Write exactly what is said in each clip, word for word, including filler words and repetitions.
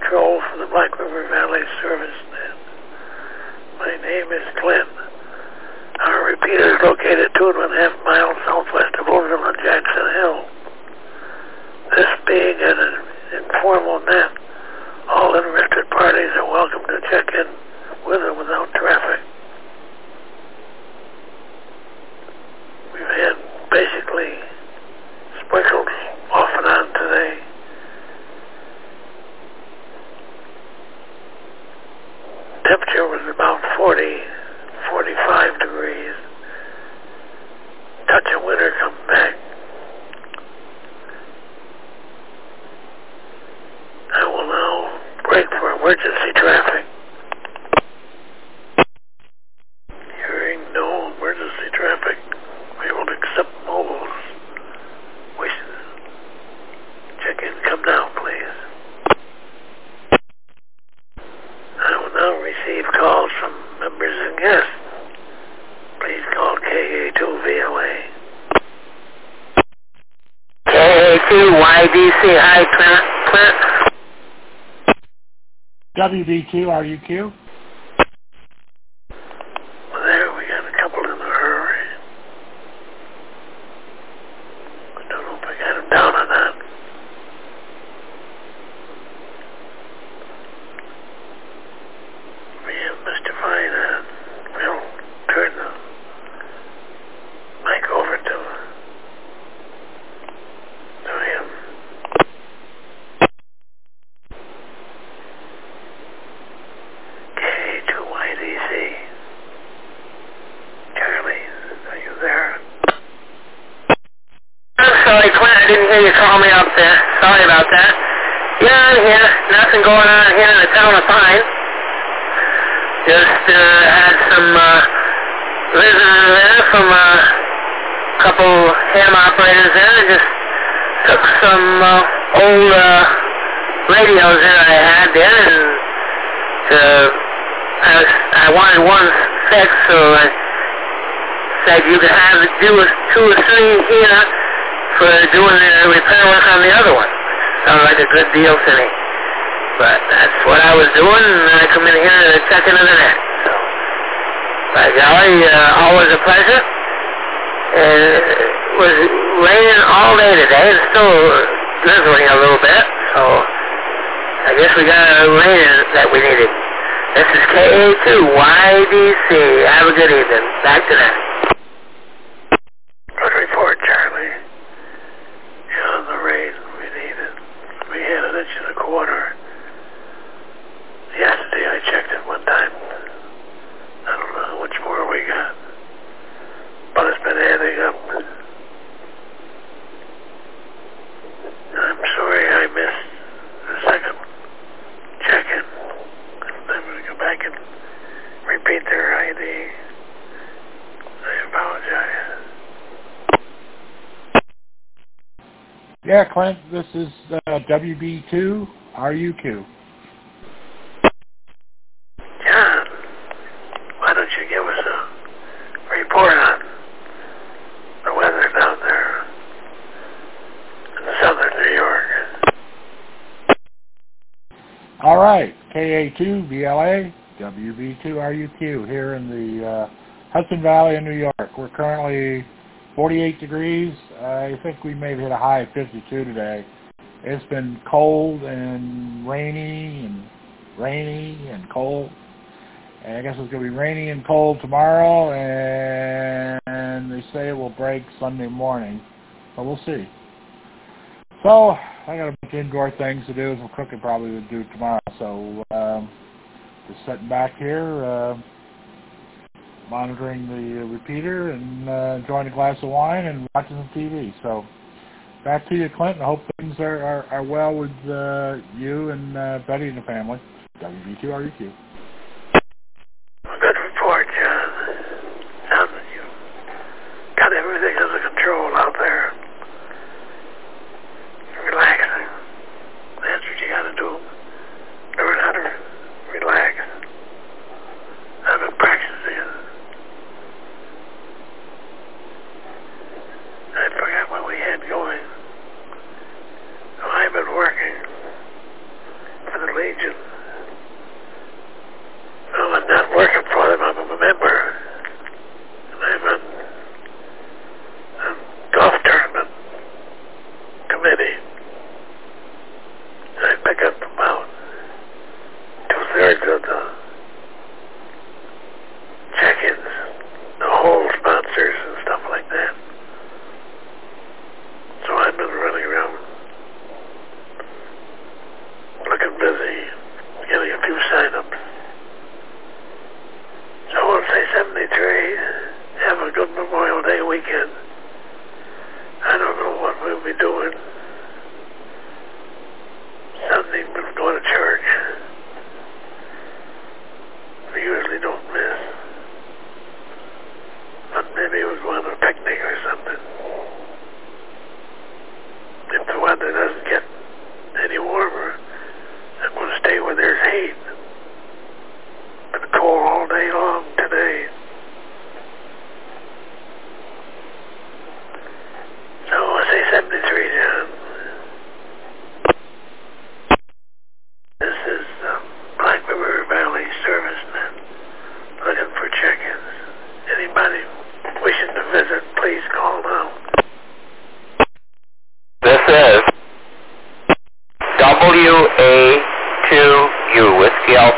control for the Black River Valley Service Net. My name is Clint. Our repeater is located two and a half miles southwest of Oakville on Jackson Hill. This being an informal net, all interested parties are welcome to check in with or without traffic. We've had basically sprinkles off and on today. Temperature was about forty, forty-five degrees. Touch of winter come back. I will now break for emergency traffic. Hearing no emergency traffic, we will accept mobiles. Wishes. Check in, come down, please. I will now receive calls from members and guests. Please call K A two V L A. K A two Y D C, hi, Clint. Clint. W B two R U Q. Well, there, we got a couple in a hurry. I don't know if I got them down or not. We have Mister Fine. We'll turn the mic over to, to him. K two Y D C. Charlie, are you there? I'm sorry, Clint, I didn't hear you call me up there. Sorry about that. Yeah, I'm here. Nothing going on here in the town of Pine. Just uh, had some uh, visitors there from uh, a couple ham operators there and just took some uh, old uh, radios that I had there and uh, I, was, I wanted one fixed, so I said you could have do a, two or three here for doing the repair work on the other one. Sounded like a good deal to me. But that's what I was doing, and I come in here to check into the net. So, by golly, uh, always a pleasure. It was raining all day today, and still drizzling a little bit, so I guess we got a rain that we needed. This is K A two Y D C. Have a good evening. Back to that. Good report, Charlie. Yeah, the rain we needed. We had an inch and a quarter. Yesterday I checked it one time. I don't know how much more we got. But it's been adding up. I'm sorry I missed the second check-in. I'm going to go back and repeat their I D. I apologize. Yeah, Clint, this is uh, W B two R U Q. John, why don't you give us a report on the weather down there in southern New York? All right, K A two V L A, W B two R U Q here in the uh, Hudson Valley in New York. We're currently forty-eight degrees. I think we may have hit a high of fifty-two today. It's been cold and rainy and rainy and cold. And I guess it's going to be rainy and cold tomorrow, and they say it will break Sunday morning. So we'll see. So I got a bunch of indoor things to do, as I'm cooking probably would do tomorrow. So um, just sitting back here, uh, monitoring the uh, repeater and uh, enjoying a glass of wine and watching some T V. So back to you, Clinton. I hope things are, are, are well with uh, you and uh, Betty and the family. W B two R U Q. Good report, John. Sounds like you got everything under control out there. Relaxing. That's what you got to do. Learn how to relax. I've been practicing it. I forgot what we had going. So I've been working for the Legion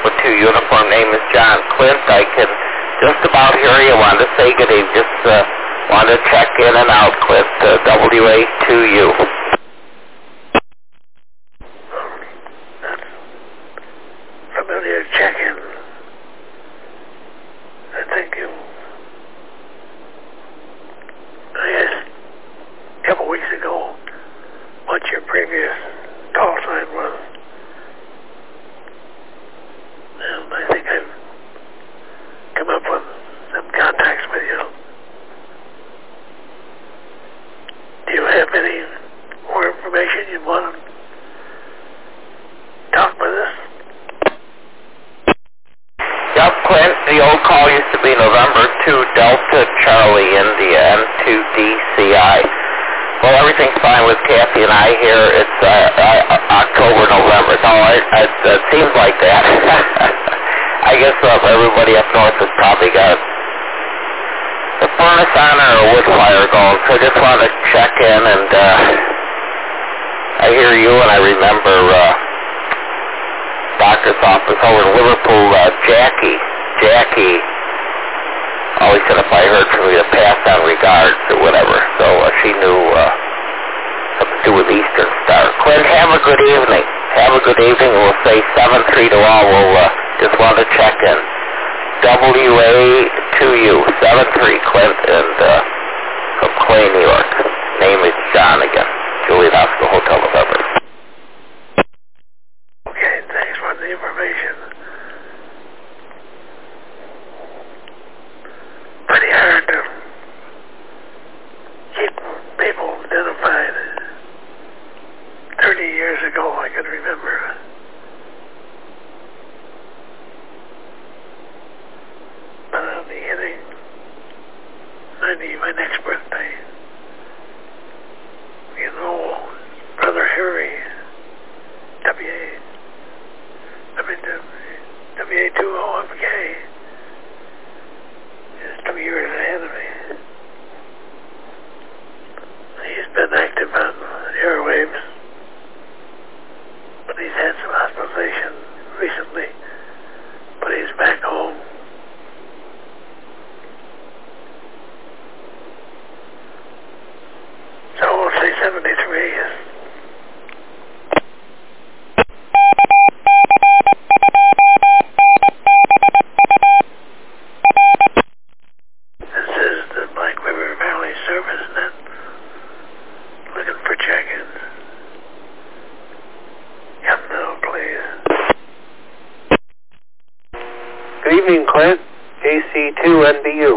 Alpha two uniform. Name is John Clint. I can just about hear you. Wanted to say good evening. Just uh, wanted to check in and out, Clint. Uh, W A two U. Familiar check-in. I think you... I asked a couple weeks ago what your previous call sign was. And I think I've come up with some contacts with you. Do you have any more information you want to talk with us? Yep, Clint, the old call used to be November two Delta Charlie India N two D C I. Well, everything's fine with Kathy and I here. It's uh, uh, October, November. So I, I, it seems like that. I guess uh, everybody up north has probably got the furnace on or a wood fire going. So I just wanted to check in, and uh, I hear you and I remember uh, doctor's office over in Liverpool, uh, Jackie. Jackie always said if I heard from you to pass on regards or whatever. So uh, she knew uh, something to do with Eastern Star. Clint, have a good evening. Have a good evening. We'll say seven three to all. We'll uh, just want to check in. W A two U, seven three, Clint, and uh, from Clay, New York. Name is John again. Juliet Oscar Hotel November. Okay, thanks for the information. Pretty hard to keep people identified. Thirty years ago, I could remember. But I'll be hitting ninety my next birthday. You know, Brother Harry, W A, I mean, W A two O M K, is two years ahead of me. He's been active on airwaves, but he's had some hospitalization recently, but he's back home. So we'll say seventy-three. This is the Black River Valley Service Net. Looking for check-ins. Come now, please. Good evening, Clint. A C two N B U.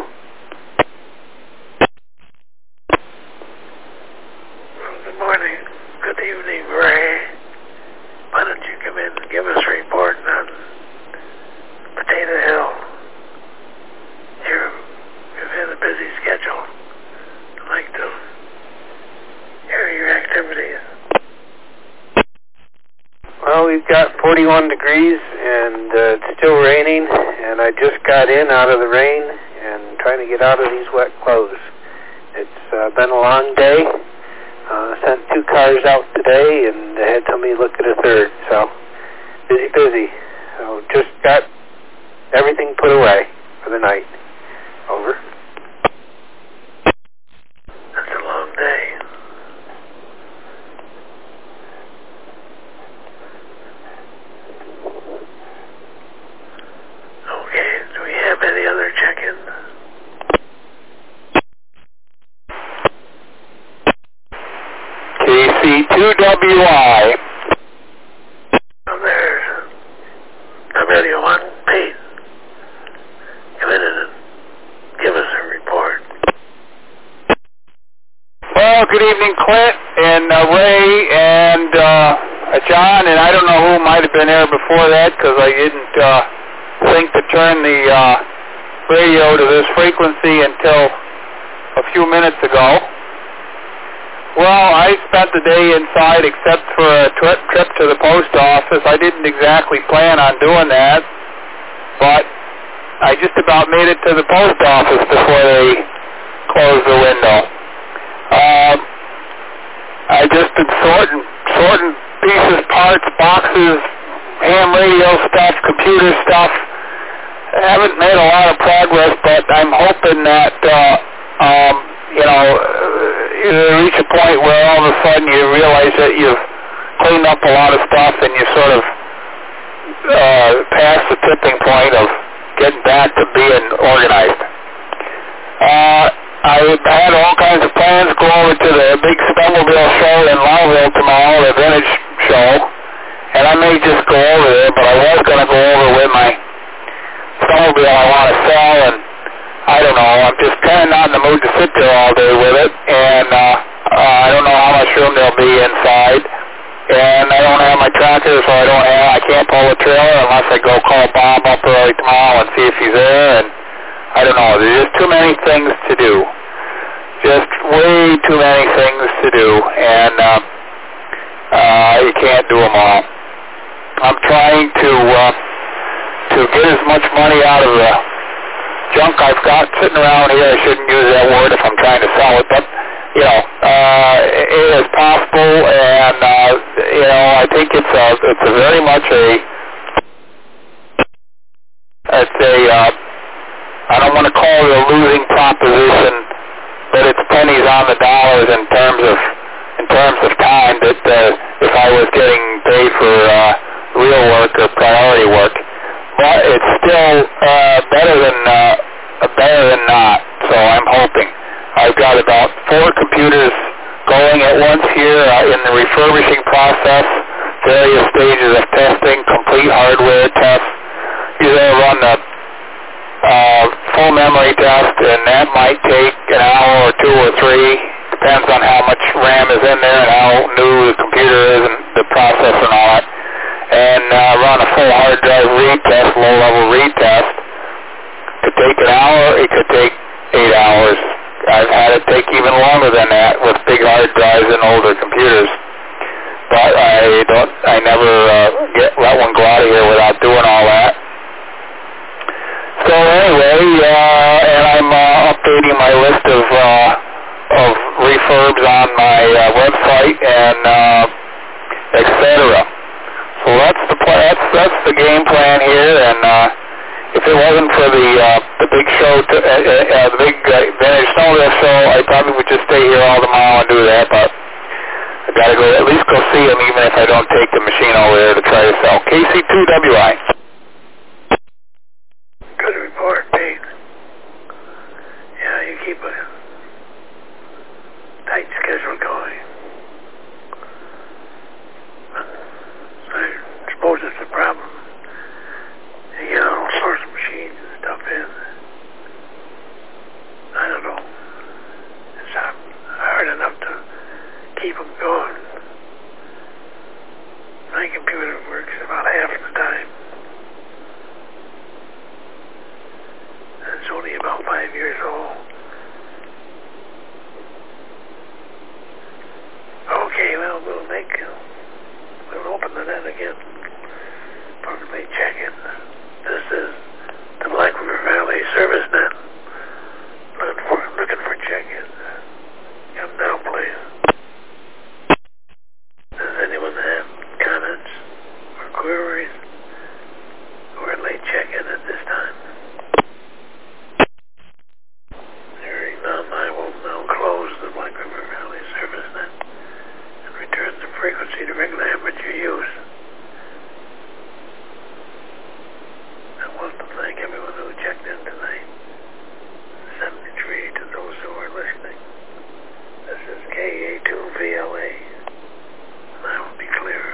Good morning. Good evening, Ray. Why don't you come in and give us a report on Potato Hill? You're, you've had a busy schedule. I'd like to hear your activities. Well, we've got forty-one degrees, and uh, it's still raining, and I just got in out of the rain and trying to get out of these wet clothes. It's uh, been a long day. Uh, sent two cars out today, and I had somebody look at a third, so busy, busy. So just got everything put away for the night. Over. That's a long day. Okay, do we have any other check-in? K C two W I. Oh, there's W one, Pete. Come in and give us a report. Well, good evening, Clint and uh, Ray and uh, John, and I don't know who might have been there before that because I didn't uh, think to turn the uh, radio to this frequency until a few minutes ago. Well, I spent the day inside except for a trip, trip to the post office. I didn't exactly plan on doing that, but I just about made it to the post office before they closed the window. Um, I just been sorting, sorting pieces, parts, boxes, ham radio stuff, computer stuff. I haven't made a lot of progress, but I'm hoping that, uh, um, you know, you reach a point where all of a sudden you realize that you've cleaned up a lot of stuff and you sort of uh, past the tipping point of getting back to being organized. Uh, I had all kinds of plans to go over to the big snowmobile show in Longville tomorrow, the Vintage Show, and I may just go over there, but I was going to go over with my snowmobile I want to sell, and I don't know, I'm just kind of not in the mood to sit there all day with it, and uh, uh, I don't know how much room there'll be inside, and I don't have my tractor, so I don't have, I can't pull the trailer unless I go call Bob up early tomorrow and see if he's there, and I don't know, there's just too many things to do, just way too many things to do, and uh, uh, you can't do them all. I'm trying to uh, to get as much money out of the junk I've got sitting around here. I shouldn't use that word if I'm trying to sell it, but, you know, uh, it is possible, and, uh, you know, I think it's a, it's a very much a, it's a, uh, I don't want to call it a losing proposition, but it's pennies on the dollars in terms of, in terms of time that, uh, if I was getting paid for, uh, real work or priority work. But it's still uh, better than uh, better than not, so I'm hoping. I've got about four computers going at once here uh, in the refurbishing process, various stages of testing, complete hardware tests. Either run the uh, full memory test, and that might take an hour or two or three. Depends on how much RAM is in there and how new the computer is and the process and all that. And uh, run a full hard drive retest, low-level retest. Could take an hour, it could take eight hours. I've had it take even longer than that with big hard drives and older computers. But I don't, I never uh, get let one go out of here without doing all that. So anyway, uh, and I'm uh, updating my list of uh, of refurbs on my uh, website and uh, et cetera. So that's the plan, that's that's the game plan here, and uh, if it wasn't for the uh, the big show, to, uh, uh, the big uh, Vintage Snowmobile show, I probably would just stay here all tomorrow and do that. But I got to go at least go see him, even if I don't take the machine over there to try to sell. K C two W I. Good report, Pete. Yeah, you keep a tight schedule going. I suppose it's a problem. You get all sorts of machines and stuff in. I don't know. It's hard enough to keep them going. My computer works about half the time. And it's only about five years old. Okay, well, we'll make... We'll open the net again. Probably check in. This is the Black River Valley Service Net. Looking for, looking for check-ins. Come now, please. Does anyone have comments or queries or a late check-in at this time? Hearing none, I will now close the Black River Valley Service Net and return the frequency to regular aperture use. I want to thank everyone who checked in tonight. seventy-three to those who are listening. This is K A two V L A. And I will be clear.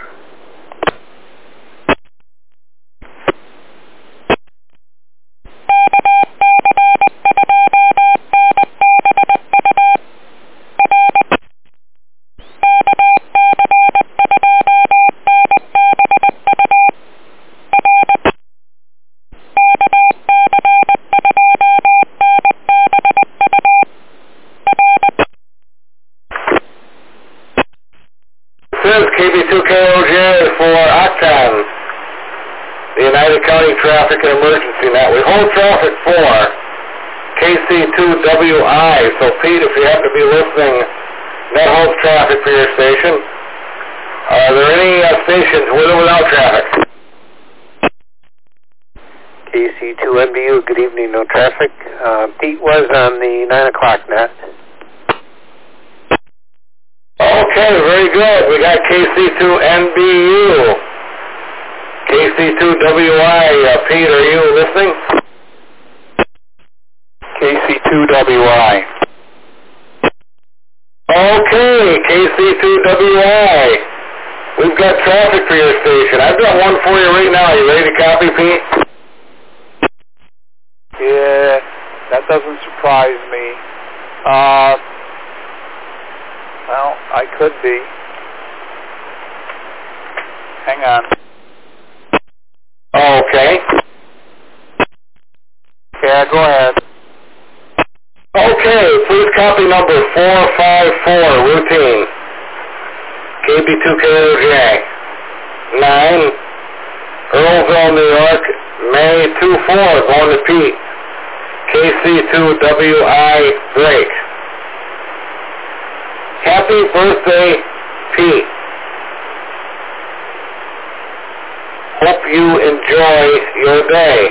K B two K O J for Octan, the United County Traffic and Emergency Net. We hold traffic for K C two W I. So, Pete, if you happen to be listening, net holds traffic for your station. Are there any uh, stations with or without traffic? K C two N B U, good evening, no traffic. Uh, Pete was on the nine o'clock net. Okay, very good. We got K C two N B U. K C two W I, uh, Pete, are you listening? K C two W I. Okay, K C two W I. We've got traffic for your station. I've got one for you right now. Are you ready to copy, Pete? Yeah, that doesn't surprise me. Uh, well, I could be. Hang on. Okay. Yeah, go ahead. Okay, please copy number four five four, routine. K B two K O J. nine, Earlville, New York, May two four, going to Pete. K C two W I, break. Happy birthday, Pete. Hope you enjoy your day.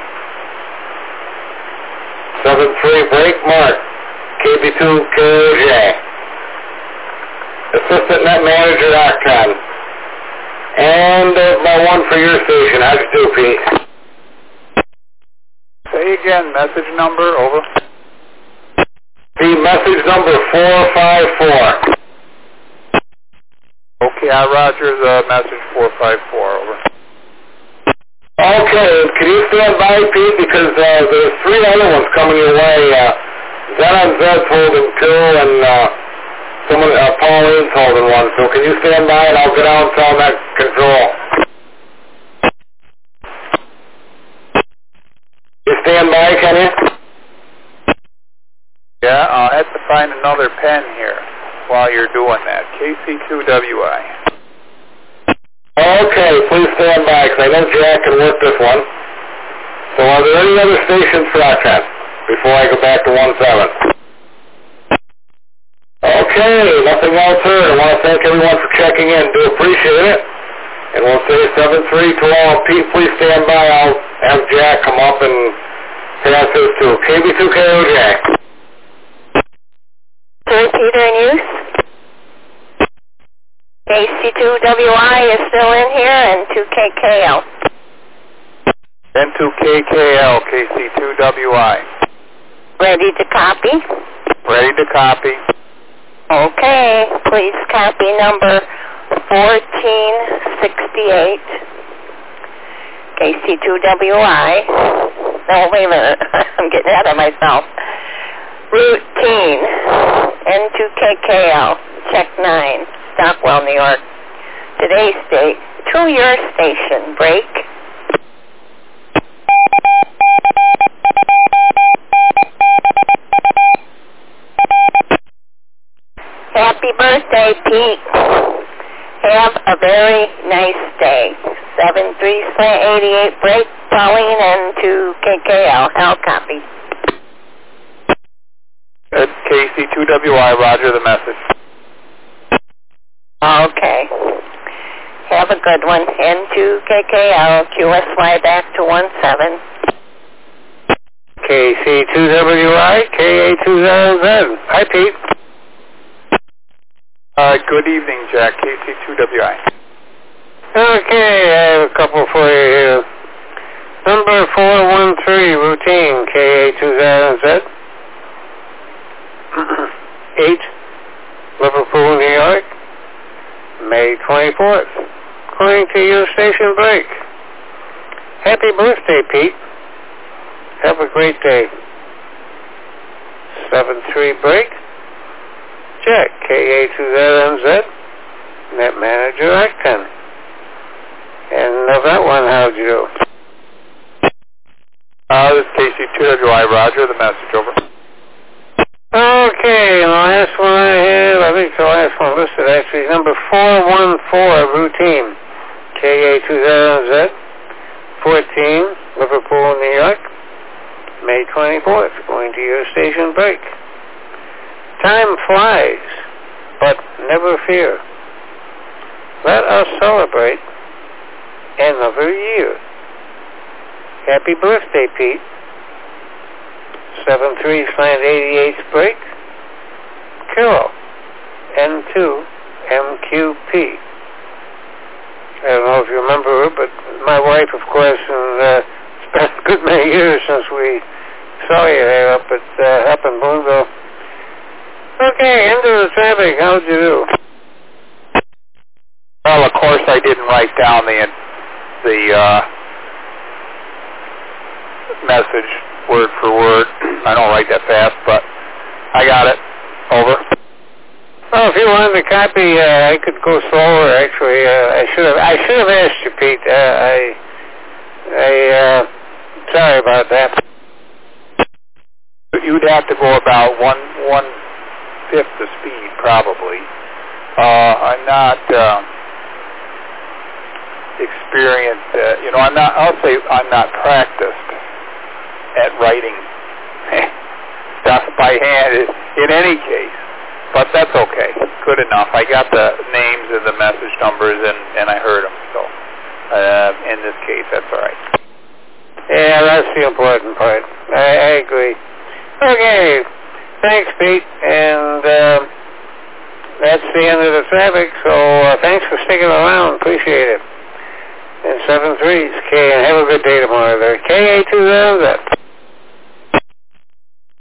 seven three, break, Mark. K B two K O J. Assistant Net Manager, Octon. And uh, my one for your station. How'd you do, Pete? Say again, message number, over. The message number four five four. Okay, I Roger's uh, message four five four, over. Okay, can you stand by, Pete? Because uh, there's three other ones coming your way. Uh, Zen on Zed's holding two, and uh, someone, uh, Pauline's holding one. So can you stand by, and I'll get out and tell them that control. You stand by, can you? Yeah, I'll have to find another pen here while you're doing that. K C two W I. Okay, please stand by, because I know Jack can work this one. So are there any other stations for Octon before I go back to one seven? Okay, nothing else heard. I want to thank everyone for checking in. Do appreciate it. And we'll say seven three to all. Pete, please stand by. I'll have Jack come up and pass this to K B two K O J. Sir, Peter in use. K C two W I is still in here, and two K K L. N two K K L, K C two W I. Ready to copy? Ready to copy. Okay, please copy number fourteen sixty-eight. K C two W I. No, wait a minute. I'm getting ahead of myself. Routine. N two K K L. Check nine. Stockwell, New York. Today's date. To your station. Break. Happy birthday, Pete. Have a very nice day. seven three eighty-eight, break, Pauline, and to K K L. I'll copy. It's K C two W I, Roger the message. Okay. Have a good one. N two K K L, Q S Y back to one seven. K C two W I, K A two Z Z. Hi, Pete. Uh, good evening, Jack. K C two W I. Okay, I have a couple for you here. Number four one three, routine, K A two Z Z. eight, Liverpool, New York, May twenty-fourth. According to your station break. Happy birthday, Pete. Have a great day. seven three break. Jack, K A two Z M Z, Net Manager, Octon. And of that one, how'd you do? Uh, this is K C two W I, Roger, the message, over. Okay, and the last one I have, I think the last one listed actually, number four one four, routine, K A two Z M Z, fourteen, Liverpool, New York, May twenty-fourth, going to your station break. Time flies, but never fear. Let us celebrate another year. Happy birthday, Pete. seven three five eighty-eighth break. Carol, N two M Q P. I don't know if you remember her, but my wife, of course, and uh, it's been a good many years since we saw you there up at uh, up in Boonville. Okay, into the traffic. How'd you do? Well, of course, I didn't write down the the uh, message word for word. I don't write that fast, but I got it. Over. Well, if you wanted to copy, uh, I could go slower. Actually, uh, I should have. I should have asked you, Pete. Uh, I, I, uh, sorry about that. You'd have to go about one one fifth the speed, probably. Uh, I'm not uh, experienced. Uh, you know, I'm not. I'll say I'm not practiced at writing stuff by hand. In any case. But that's okay. Good enough. I got the names and the message numbers, and, and I heard them. So, uh, in this case, that's all right. Yeah, that's the important part. I, I agree. Okay. Thanks, Pete. And uh, that's the end of the traffic. So, uh, thanks for sticking around. Appreciate it. And seven threes. K, and have a good day tomorrow there. K A two thousand.